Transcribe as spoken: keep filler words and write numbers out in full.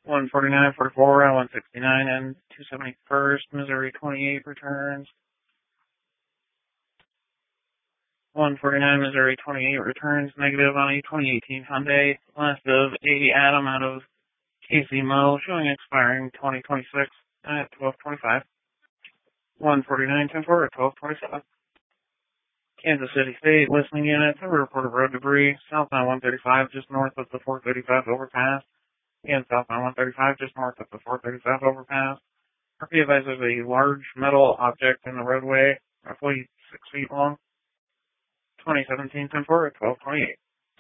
one forty-nine forty-four and one sixty-nine and two seventy-first, Missouri twenty-eight returns. one forty-nine Missouri twenty-eight returns negative on a twenty eighteen Hyundai. Last of A Adam out of K C Mo, showing expiring twenty twenty-six at twelve twenty-five. one forty-nine ten four at twelve twenty-seven. Kansas City State listening unit to report of road debris southbound one thirty-five just north of the four thirty-five overpass. Again, southbound one thirty-five just north of the four thirty-five overpass. R P advises a large metal object in the roadway, roughly six feet long. twenty seventeen ten four at twelve twenty-eight.